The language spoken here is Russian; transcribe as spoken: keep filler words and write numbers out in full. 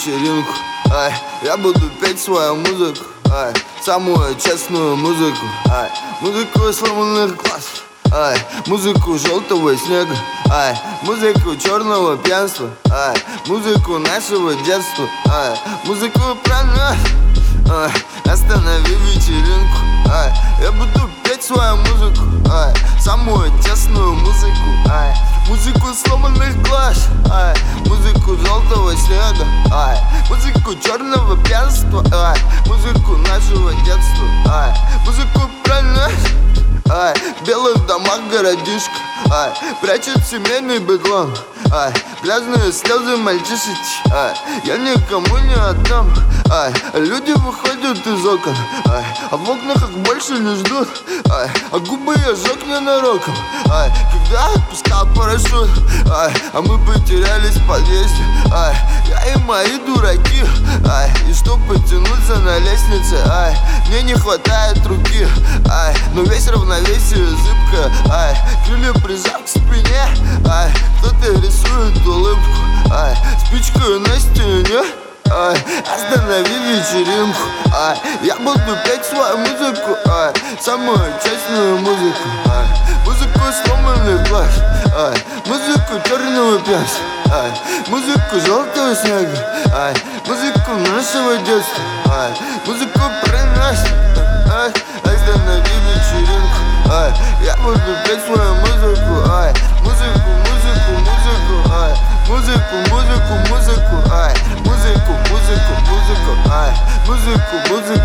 вечеринку, ай, я буду петь свою музыку, ай, самую честную музыку, ай, музыку сломанных глаз, ай, музыку желтого снега, ай, музыку черного пьянства, ай, музыку нашего детства, ай, музыку про нас, ай, останови вечеринку, ай, я буду петь свою музыку, ай, самую тесную музыку, ай, музыку сломанных глаз, ай, музыку желтого снега, ай, музыку черного пьянства, ай, музыку нашего детства, ай, музыку про нас, ай, в белых домах городишко, ай, прячет семейный бедлам, ай, грязные слезы мальчишечки, ай, я никому не отдам, ай, люди выходят из окон, ай, а в окнах их больше не ждут, ай, а губы я жёг ненароком, ай, когда отпускал парашют, ай, а мы потерялись в подъезде, ай, я и мои дураки, ай, и чтоб потянуться на лестнице, ай, мне не хватает руки, ай, но весь равновесие зыбко, ай, крылья прижав к спине, ай, кто-то рисует улыбку, ай, спичкою на стене, ай, останови вечеринку, ай, я буду петь свою музыку, ай, самую честную музыку, ай, музыку сломанных глаз, ай, музыку черного пьянства, ай, музыку желтого снега, ай, музыку нашего детства, ай, музыку про нас, ай, останови вечеринку, ай, я буду петь свою музыку, ай, музыку, музыку, музыку, ай, музыку, музыку, музыку, ай, музыку, музыку, музыку, ай, музыку, музыку.